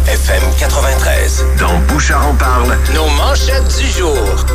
FM 93. Dans Bouchard en parle. Nos manchettes du jour.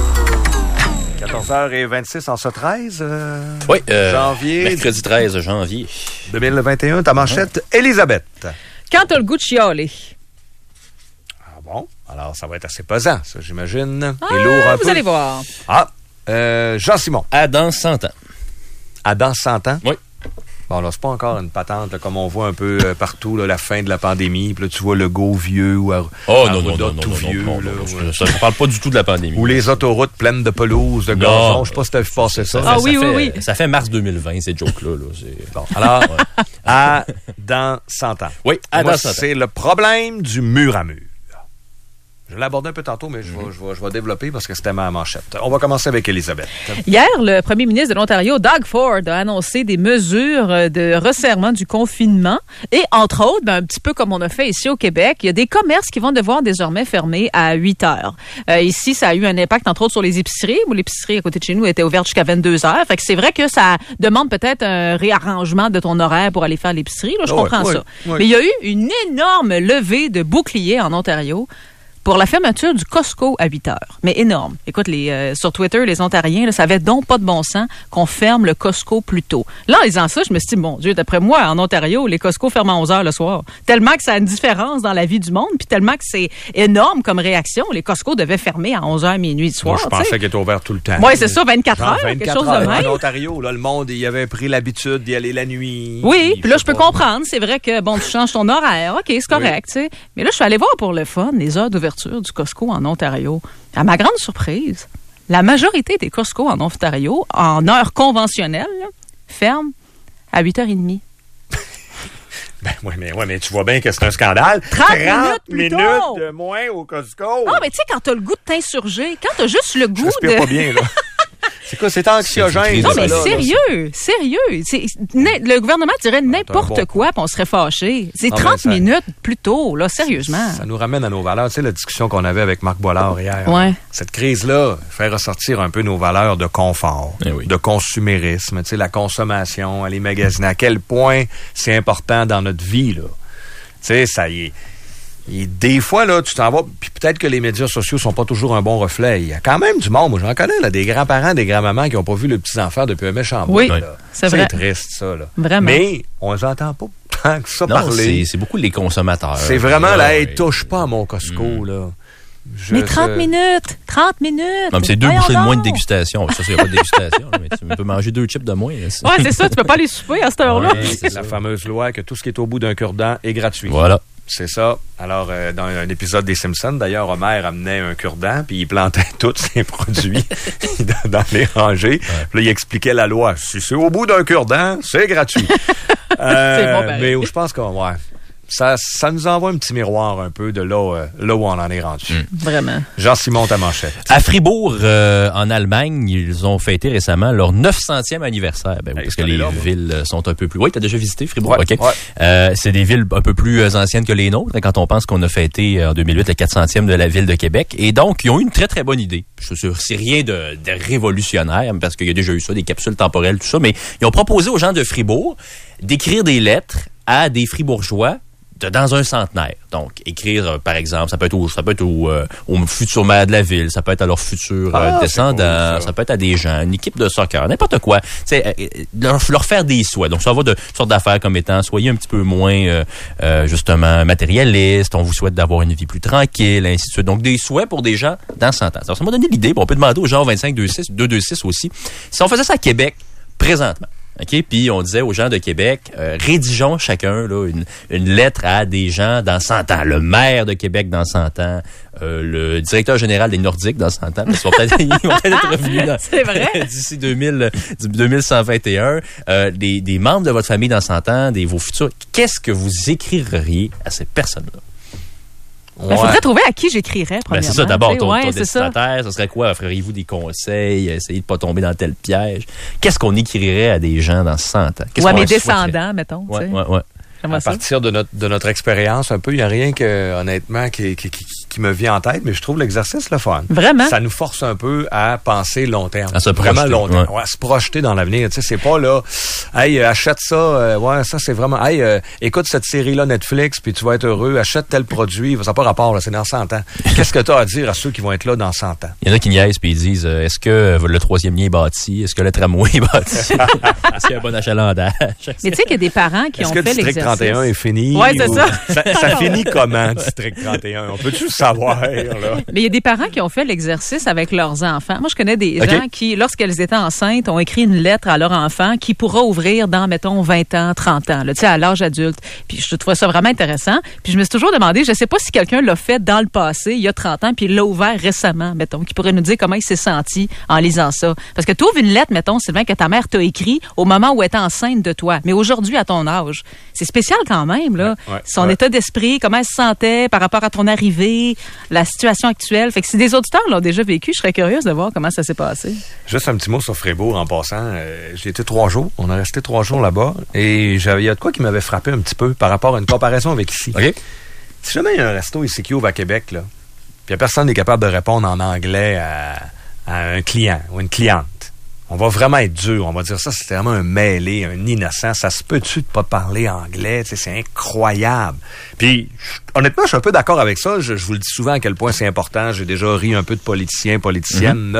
14h26 en ce 13 Oui, janvier. mercredi 13 janvier. 2021. Ta manchette, Elisabeth. Quand t'as le goût de chialer. Ah bon? Alors, ça va être assez pesant, ça, j'imagine. Ah, Et lourd un peu. vous allez voir. Ah, Jean-Simon. À dans 100 ans. À dans 100 ans? Oui. Bon, là, c'est pas encore une patente, là, comme on voit un peu partout, là, la fin de la pandémie. Puis là, tu vois le go vieux ou Non, tout vieux. Ça ne parle pas du tout de la pandémie. Ou les autoroutes pleines de pelouse, de gazon. Je sais pas si t'as vu passer ça. Oui. Ça fait mars 2020, ces jokes-là. Bon, alors, à dans 100 ans. Oui, à Moi, dans 100 ans. c'est le problème du mur à mur. Je l'ai abordé un peu tantôt, mais je vais développer parce que c'était ma manchette. On va commencer avec Elisabeth. Hier, le premier ministre de l'Ontario, Doug Ford, a annoncé des mesures de resserrement du confinement. Et entre autres, un petit peu comme on a fait ici au Québec, il y a des commerces qui vont devoir désormais fermer à 8 heures. Ici, ça a eu un impact, entre autres, sur les épiceries, où l'épicerie à côté de chez nous était ouverte jusqu'à 22 heures. Fait que c'est vrai que ça demande peut-être un réarrangement de ton horaire pour aller faire l'épicerie. Là, je comprends ça. Oui. Mais il y a eu une énorme levée de boucliers en Ontario pour la fermeture du Costco à 8 heures. Mais énorme. Écoute, sur Twitter, les Ontariens, là, ça avait donc pas de bon sens qu'on ferme le Costco plus tôt. Là, en disant ça, je me suis dit, mon Dieu, d'après moi, en Ontario, les Costco ferment à 11 heures le soir. Tellement que ça a une différence dans la vie du monde, puis tellement que c'est énorme comme réaction. Les Costco devaient fermer à 11 heures minuit du soir. Moi, je pensais qu'il était ouvert tout le temps. Oui, c'est ça, 24 heures, 24 quelque chose heures. de même. En Ontario, là, le monde, il avait pris l'habitude d'y aller la nuit. Oui, puis là, je peux comprendre. C'est vrai que, bon, tu changes ton horaire. OK, c'est correct, tu sais. Mais là, je suis allée voir pour le fun les heures d'ouverture du Costco en Ontario. À ma grande surprise, la majorité des Costco en Ontario, en heure conventionnelle, là, ferment à 8h30. Mais tu vois bien que c'est un scandale. 30 minutes plus tôt. minutes de moins au Costco. Ah, mais tu sais, quand t'as le goût de t'insurger, quand t'as juste le Je goût respire de... pas bien, là. C'est quoi? C'est anxiogène. Non, mais ça, là, sérieux. Le gouvernement dirait n'importe quoi, puis on serait fâché. C'est 30 minutes plus tôt, là, sérieusement. Ça nous ramène à nos valeurs. Tu sais, la discussion qu'on avait avec Marc Boilard hier. Ouais. Cette crise-là fait ressortir un peu nos valeurs de confort, de consumérisme, tu sais, la consommation, aller magasiner. À quel point c'est important dans notre vie, là. Tu sais, ça y est. Et des fois, là, tu t'en vas, puis peut-être que les médias sociaux sont pas toujours un bon reflet. Il y a quand même du monde, moi j'en connais, là, des grands-parents, des grands-mamans qui n'ont pas vu le petit-enfant depuis un méchant bout. Oui, là. c'est vrai. C'est triste, ça. Là. Vraiment. Mais on les entend pas tant que ça parler. C'est beaucoup les consommateurs. C'est vraiment, là, hey, touche pas à mon Costco, là. Mais 30 minutes! 30 minutes! Non, mais c'est 2 Voyons bouchées de donc. moins de dégustation. Ça, c'est pas de dégustation, là, mais tu peux manger 2 chips de moins. Là, Ouais, c'est ça, tu peux pas aller souper à cette heure-là. Ouais, c'est la fameuse loi que tout ce qui est au bout d'un cure-dent est gratuit. Voilà. C'est ça. Alors, dans un épisode des Simpsons, d'ailleurs, Homer amenait un cure-dent, puis il plantait tous ses produits dans les rangées. Puis là, il expliquait la loi. Si c'est au bout d'un cure-dent, c'est gratuit. C'est bon, pareil. Mais je pense que, ouais, ça nous envoie un petit miroir un peu de là où on en est rendu. Vraiment. Jean-Simon, ta manchette. À Fribourg, en Allemagne, ils ont fêté récemment leur 900e anniversaire. Ben, parce que les villes sont un peu plus... Oui, t'as déjà visité Fribourg? Ouais, OK. Ouais. C'est des villes un peu plus anciennes que les nôtres, quand on pense qu'on a fêté en 2008 le 400e de la ville de Québec. Et donc, ils ont eu une très, très bonne idée. Je suis sûr, c'est rien de révolutionnaire, parce qu'il y a déjà eu ça, des capsules temporelles, tout ça, mais ils ont proposé aux gens de Fribourg d'écrire des lettres à des Fribourgeois dans un centenaire. Donc, écrire, par exemple, ça peut être au futur maire de la ville, ça peut être à leurs futurs descendants, ça peut être à des gens, une équipe de soccer, n'importe quoi. Leur faire des souhaits. Donc, ça va de sortes d'affaires comme étant, soyez un petit peu moins, justement, matérialiste, on vous souhaite d'avoir une vie plus tranquille, ainsi de suite. Donc, des souhaits pour des gens dans 100 ans. Alors, ça m'a donné l'idée, on peut demander aux gens 25-226 aussi, si on faisait ça à Québec, présentement. OK? Puis on disait aux gens de Québec, rédigeons chacun là, une lettre à des gens dans 100 ans. Le maire de Québec dans 100 ans, le directeur général des Nordiques dans 100 ans. Ils vont peut-être être revenus d'ici 2121. Des membres de votre famille dans 100 ans, vos futurs. Qu'est-ce que vous écririez à ces personnes-là? Il faudrait trouver à qui j'écrirais, premièrement. C'est ça, d'abord, ton c'est destinataire, ça serait quoi? Feriez-vous des conseils? Essayez de pas tomber dans tel piège? Qu'est-ce qu'on écrirait à des gens dans 100 ans? Mes descendants, mettons. Ouais. À partir de notre expérience, un peu, il n'y a rien que, honnêtement, qui qui me vient en tête, mais je trouve l'exercice le fun. Vraiment? Ça nous force un peu à penser long terme. À se vraiment projeter, long terme. ouais. Ouais, à se projeter dans l'avenir. Tu sais, c'est pas là, hey, achète ça, ouais, ça c'est vraiment, hey, écoute cette série-là Netflix, puis tu vas être heureux, achète tel produit, ça n'a pas rapport, là, c'est dans 100 ans. Qu'est-ce que tu as à dire à ceux qui vont être là dans 100 ans? Il y en a qui niaisent puis ils disent est-ce que le troisième lien est bâti? Est-ce que le tramway est bâti? Est-ce qu'il y a un bon achalandage? Mais tu sais qu'il y a des parents qui ont fait l'exercice. Est-ce que District 31 est fini? Oui, c'est ça. Ça finit comment, District 31? On peut-tu le savoir, là? Mais il y a des parents qui ont fait l'exercice avec leurs enfants. Moi, je connais des gens qui, lorsqu'elles étaient enceintes, ont écrit une lettre à leur enfant qui pourra ouvrir dans, mettons, 20 ans, 30 ans, là, tu sais, à l'âge adulte. Puis je trouvais ça vraiment intéressant. Puis je me suis toujours demandé, je sais pas si quelqu'un l'a fait dans le passé, il y a 30 ans, puis il l'a ouvert récemment, mettons, qui pourrait nous dire comment il s'est senti en lisant ça. Parce que tu ouvres une lettre, mettons, Sylvain, que ta mère t'a écrit au moment où elle était enceinte de toi. Mais aujourd'hui, à ton âge, c'est spécial quand même, là. Son état d'esprit, comment elle se sentait par rapport à ton arrivée, la situation actuelle. Fait que si des auditeurs l'ont déjà vécu, je serais curieuse de voir comment ça s'est passé. Juste un petit mot sur Frébourg en passant. J'ai été 3 jours. On a resté 3 jours là-bas. Et il y a de quoi qui m'avait frappé un petit peu par rapport à une comparaison avec ici. OK. Si jamais il y a un resto ici qui ouvre à Québec, là, puis personne n'est capable de répondre en anglais à un client ou une cliente, on va vraiment être dur. On va dire ça, c'est vraiment un mêlé, un innocent. Ça se peut-tu de pas parler anglais? Tu sais, c'est incroyable. Puis, honnêtement, je suis un peu d'accord avec ça. Je vous le dis souvent à quel point c'est important. J'ai déjà ri un peu de politiciens, politiciennes,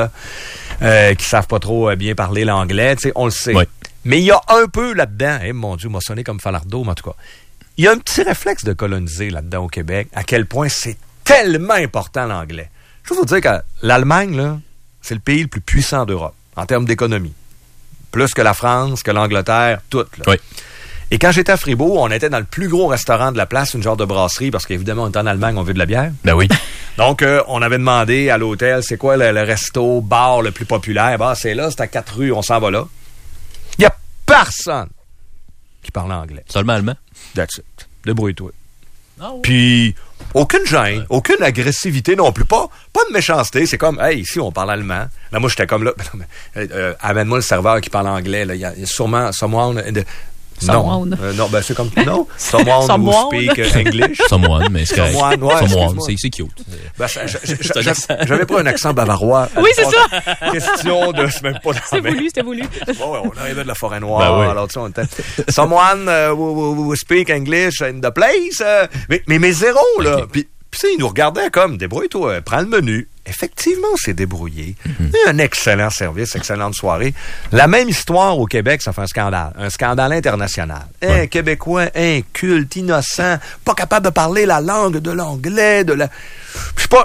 là, qui savent pas trop bien parler l'anglais. Tu sais, on le sait. Oui. Mais il y a un peu là-dedans, mon Dieu, m'a sonné comme Falardeau, mais en tout cas, il y a un petit réflexe de coloniser là-dedans au Québec, à quel point c'est tellement important l'anglais. Je veux vous dire que l'Allemagne, là, c'est le pays le plus puissant d'Europe, en termes d'économie. Plus que la France, que l'Angleterre, tout. Là. Oui. Et quand j'étais à Fribourg, on était dans le plus gros restaurant de la place, une genre de brasserie, parce qu'évidemment, on est en Allemagne, on veut de la bière. Ben oui. Donc, on avait demandé à l'hôtel, c'est quoi le resto, bar le plus populaire? Bah, c'est là, c'est à 4 rues, on s'en va là. Il n'y a personne qui parle anglais. Seulement allemand? That's it. Débrouille-toi. Ah oui. Puis, aucune gêne, aucune agressivité non plus. Pas de méchanceté. C'est comme, hey, ici, on parle allemand. Là, moi, j'étais comme là. Amène-moi le serveur qui parle anglais. Là. Il y a sûrement someone. Non, ben c'est comme non. Someone who speak English. Someone, mais c'est correct. Someone, c'est cute. Ben, j'avais pas un accent bavarois. Oui, c'est ça. Question de, c'est même pas. C'était voulu. Ouais, on arrivait de la forêt noire. Ben oui. Alors tu sais, on était someone who speak English in the place. Mais zéro là. Okay. Puis tu sais, ils nous regardaient comme débrouille-toi, prends le menu. Effectivement, on s'est débrouillé. Un excellent service, excellente soirée. La même histoire au Québec, ça fait un scandale international. Un Québécois inculte, innocent, pas capable de parler la langue de l'anglais, je sais pas,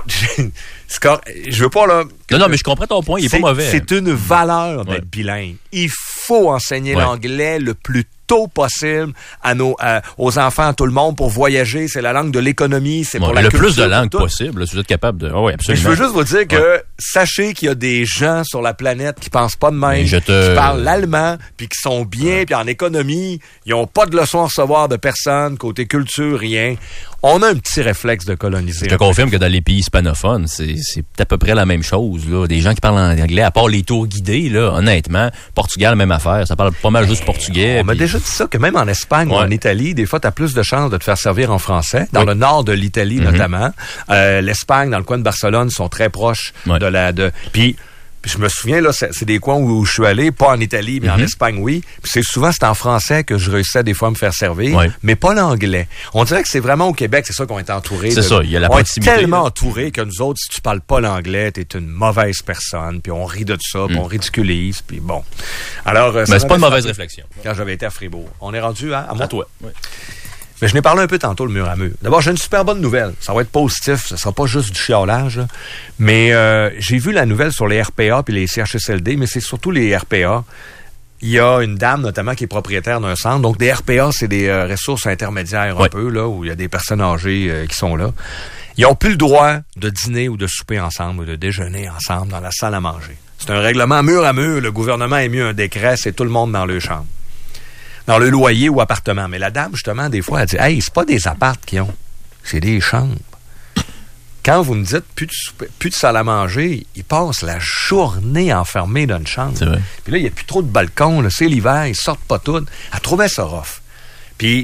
je veux pas là. Non, mais je comprends ton point, il est pas mauvais. C'est une valeur d'être bilingue. Il faut enseigner l'anglais le plus tôt possible aux enfants, à tout le monde, pour voyager. C'est la langue de l'économie, c'est pour la culture. Le plus de langues possible, si vous êtes capable de... oui, absolument. Je veux juste vous dire que sachez qu'il y a des gens sur la planète qui pensent pas de même, qui parlent l'allemand, puis qui sont bien, puis en économie, ils ont pas de leçons à recevoir de personne, côté culture, rien. On a un petit réflexe de coloniser. Je te confirme que dans les pays hispanophones, c'est à peu près la même chose, là. Des gens qui parlent en anglais, à part les tours guidés, là, honnêtement, Portugal, même affaire. Ça parle pas mal juste portugais. On m'a déjà dit ça, que même en Espagne ou en Italie, des fois, t'as plus de chances de te faire servir en français. Dans le nord de l'Italie, notamment. L'Espagne, dans le coin de Barcelone, sont très proches Puis je me souviens, là, c'est des coins où je suis allé, pas en Italie, mais en Espagne, oui. Puis c'est en français que je réussissais des fois à me faire servir, mais pas l'anglais. On dirait que c'est vraiment au Québec, c'est ça qu'on est entouré. C'est ça, il y a la proximité. On est tellement entouré que nous autres, si tu parles pas l'anglais, t'es une mauvaise personne, puis on rit de ça, puis on ridiculise, puis bon. Alors, mais c'est pas une mauvaise réflexion. Quand j'avais été à Fribourg. On est rendu à moi. À toi, oui. Mais je n'ai parlé un peu tantôt, le mur à mur. D'abord, j'ai une super bonne nouvelle. Ça va être positif. Ça sera pas juste du chiolage. Là. Mais j'ai vu la nouvelle sur les RPA puis les CHSLD, mais c'est surtout les RPA. Il y a une dame, notamment, qui est propriétaire d'un centre. Donc, des RPA, c'est des ressources intermédiaires un peu, là, où il y a des personnes âgées qui sont là. Ils n'ont plus le droit de dîner ou de souper ensemble ou de déjeuner ensemble dans la salle à manger. C'est un règlement mur à mur. Le gouvernement a émis un décret, c'est tout le monde dans leur chambre. Dans le loyer ou appartement. Mais la dame, justement, des fois, elle dit « Hey, c'est pas des appartes qu'ils ont, c'est des chambres. » Quand vous me dites plus de salle à manger, ils passent la journée enfermés dans une chambre. C'est vrai. Puis là, il n'y a plus trop de balcons. Là, c'est l'hiver, ils sortent pas tous. Elle trouvait ça rough. Puis,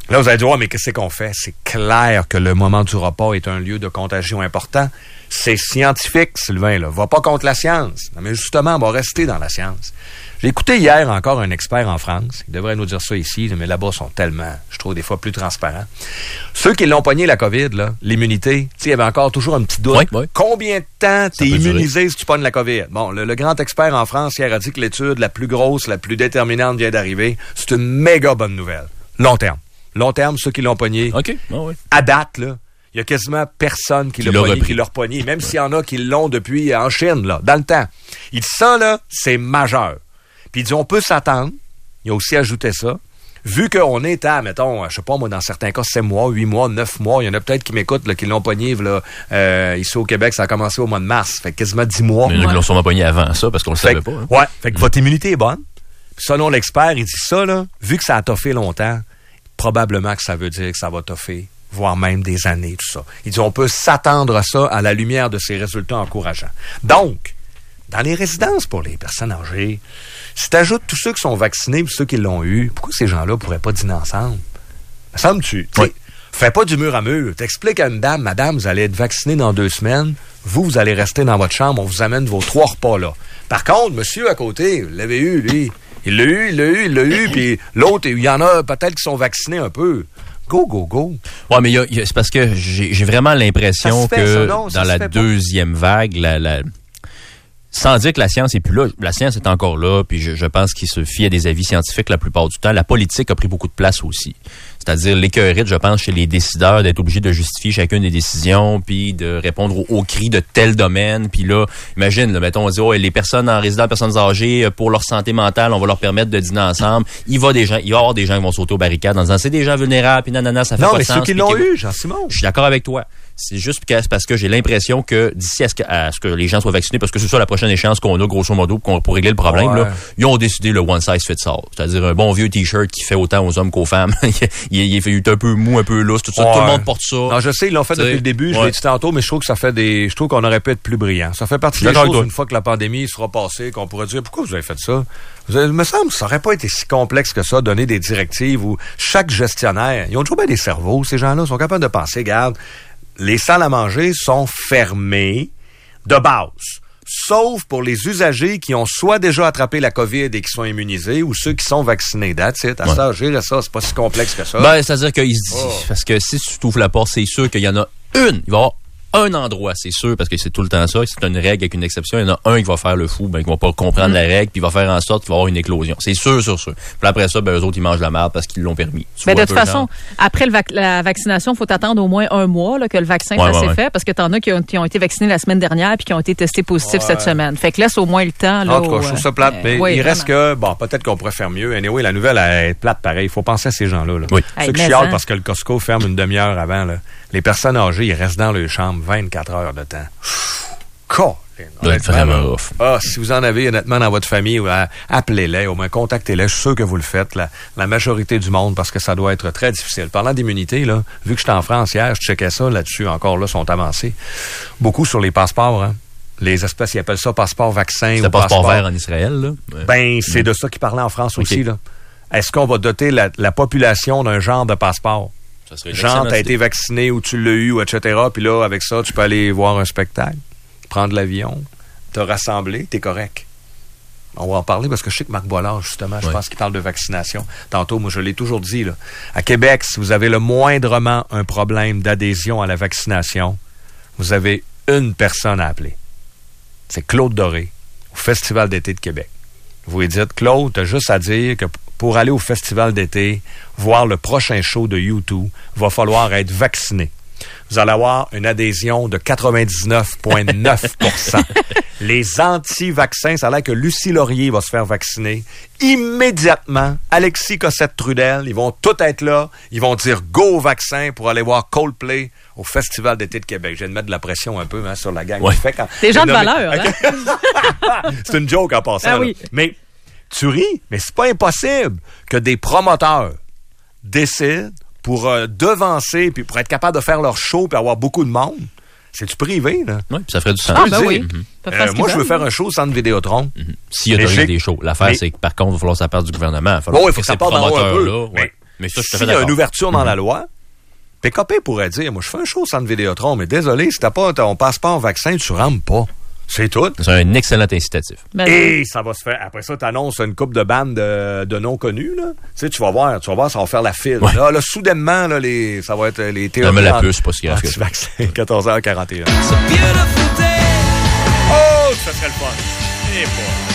Là, vous allez dire, mais qu'est-ce qu'on fait? C'est clair que le moment du repas est un lieu de contagion important. C'est scientifique, Sylvain, là. Va pas contre la science. Non, mais justement, on va rester dans la science. J'ai écouté hier encore un expert en France. Il devrait nous dire ça ici, mais là-bas, ils sont tellement, je trouve, des fois plus transparents. Ceux qui l'ont pogné, la COVID, là, l'immunité, il y avait encore toujours un petit doute. Oui. Combien de temps t'es immunisé si tu pognes la COVID? Bon, le grand expert en France hier a dit que l'étude la plus grosse, la plus déterminante vient d'arriver. C'est une méga bonne nouvelle. Long terme. Long terme, ceux qui l'ont pogné. OK. Oh, oui. À date, là, il y a quasiment personne qui l'a pogné, qui l'a repogné. Même s'il y en a qui l'ont depuis en Chine, là, dans le temps. Il dit ça, là, c'est majeur. Puis il dit, on peut s'attendre. Il a aussi ajouté ça. Vu qu'on est à, mettons, je sais pas, moi, dans certains cas, 7 mois, 8 mois, 9 mois, il y en a peut-être qui m'écoutent, là, qui l'ont pogné, là, ici au Québec, ça a commencé au mois de mars. Fait quasiment 10 mois. Mais il y en a qui l'ont sûrement pogné avant ça, parce qu'on le savait pas. Hein. Ouais. Fait que votre immunité est bonne. Puis selon l'expert, il dit ça, là, vu que ça a toffé longtemps, probablement que ça veut dire que ça va toffer, voire même des années, tout ça. Il dit, on peut s'attendre à ça à la lumière de ces résultats encourageants. Donc, dans les résidences pour les personnes âgées, si tu ajoutes tous ceux qui sont vaccinés et ceux qui l'ont eu, pourquoi ces gens-là pourraient pas dîner ensemble? Me semble-tu? Oui. Fais pas du mur à mur. T'expliques à une dame, madame, vous allez être vacciné dans 2 semaines. Vous allez rester dans votre chambre. On vous amène vos 3 repas là. Par contre, monsieur à côté, vous l'avez eu, lui. Il l'a eu, puis l'autre, il y en a peut-être qui sont vaccinés un peu. Go. Ouais, mais c'est parce que j'ai vraiment l'impression que dans la deuxième vague, sans dire que la science est plus là, la science est encore là, puis je pense qu'il se fie à des avis scientifiques la plupart du temps. La politique a pris beaucoup de place aussi. C'est-à-dire l'écœurite, je pense, chez les décideurs, d'être obligés de justifier chacune des décisions, puis de répondre aux cris de tel domaine. Puis là, imagine, là, mettons, on dit, les personnes en résidence, personnes âgées, pour leur santé mentale, on va leur permettre de dîner ensemble. Il va y avoir des gens qui vont sauter aux barricades en disant, c'est des gens vulnérables, puis nanana, ça fait pas de sens. Non, mais ceux qui l'ont eu, Jean-Simon. Je suis d'accord avec toi. C'est juste parce que j'ai l'impression que d'ici à ce que les gens soient vaccinés, parce que c'est ça la prochaine échéance qu'on a, grosso modo, pour régler le problème, là, ils ont décidé le one size fits all. C'est-à-dire un bon vieux t-shirt qui fait autant aux hommes qu'aux femmes. il est un peu mou, un peu lousse, tout ça. Tout le monde porte ça. Non, je sais, ils l'ont fait depuis le début, je l'ai dit tantôt, mais je trouve que je trouve qu'on aurait pu être plus brillant. Ça fait partie des choses, une fois que la pandémie sera passée, qu'on pourrait dire, pourquoi vous avez fait ça? Il me semble que ça aurait pas été si complexe que ça, donner des directives où chaque gestionnaire, ils ont toujours bien des cerveaux, ces gens-là, sont capables de penser, regarde, les salles à manger sont fermées de base. Sauf pour les usagers qui ont soit déjà attrapé la COVID et qui sont immunisés ou ceux qui sont vaccinés. That's it. À ça, gérer ça, c'est pas si complexe que ça. C'est-à-dire qu'ils se disent, parce que si tu t'ouvres la porte, c'est sûr qu'il y en a une. Il va y avoir un endroit, c'est sûr, parce que c'est tout le temps ça. C'est une règle avec une exception. Il y en a un qui va faire le fou, qui va pas comprendre la règle, puis il va faire en sorte qu'il va y avoir une éclosion. C'est sûr. Puis après ça, eux autres, ils mangent la merde parce qu'ils l'ont permis. Mais de toute façon, après la vaccination, il faut attendre au moins 1 mois là, que le vaccin s'est fait, parce que t'en as qui ont été vaccinés la semaine dernière puis qui ont été testés positifs cette semaine. Fait que laisse au moins le temps. Là, en tout cas, je trouve ça plate, mais il reste que, peut-être qu'on pourrait faire mieux. Anyway, la nouvelle est plate pareil. Il faut penser à ces gens-là. Là. Oui. Ceux qui chialent parce que le Costco ferme une demi-heure avant. Là. Les personnes âgées, ils restent dans leur chambre 24 heures de temps. Si vous en avez honnêtement dans votre famille, appelez-les, au moins contactez-les. Je suis sûr que vous le faites, la majorité du monde, parce que ça doit être très difficile. Parlant d'immunité, là, vu que j'étais en France hier, je checkais ça là-dessus, encore là, sont avancés. Beaucoup sur les passeports, hein. Les espèces, ils appellent ça passeport vaccin. C'est passeport vert en Israël, là. Ouais. C'est de ça qu'ils parlaient en France aussi, là. Est-ce qu'on va doter la population d'un genre de passeport? Genre, t'as été vacciné ou tu l'as eu, ou etc. Puis là, avec ça, tu peux aller voir un spectacle, prendre l'avion, te rassembler, t'es correct. On va en parler parce que je sais que Marc Boilard, justement, je pense qu'il parle de vaccination. Tantôt, moi, je l'ai toujours dit, là. À Québec, si vous avez le moindrement un problème d'adhésion à la vaccination, vous avez une personne à appeler. C'est Claude Doré, au Festival d'été de Québec. Vous lui dites, Claude, t'as juste à dire que pour aller au festival d'été, voir le prochain show de U2, va falloir être vacciné. Vous allez avoir une adhésion de 99,9%. Les anti-vaccins, ça a l'air que Lucie Laurier va se faire vacciner. Immédiatement, Alexis Cossette-Trudel, ils vont tous être là. Ils vont dire go au vaccin pour aller voir Coldplay au Festival d'été de Québec. Je viens de mettre de la pression un peu sur la gang. Ouais. Des gens de valeur. Hein? C'est une joke en passant. Ah, oui. Mais tu ris, mais c'est pas impossible que des promoteurs décident pour devancer puis pour être capable de faire leur show puis avoir beaucoup de monde. C'est-tu privé, là? Oui, ça ferait du sens. Oui. Moi, je veux faire un show au centre Vidéotron. S'il y a des shows. L'affaire, c'est que par contre, il va falloir que ça parte du gouvernement. Il faut que ça parte d'en haut un peu. Mais ça, s'il y a une ouverture dans la loi, PKP pourrait dire, moi, je fais un show au centre Vidéotron, mais désolé, si on passe pas en vaccin, tu rentres pas. C'est tout. C'est un excellent incitatif. Et ça va se faire. Après ça, tu annonces une couple de bandes de non-connus, là. Tu sais, tu vas voir, ça va faire la file. Ouais. Là, soudainement, là, ça va être les théories. Mais la puce, c'est pas si grave. Anti-vaccin, 14h41. Oh, ça serait le fun. Et pas.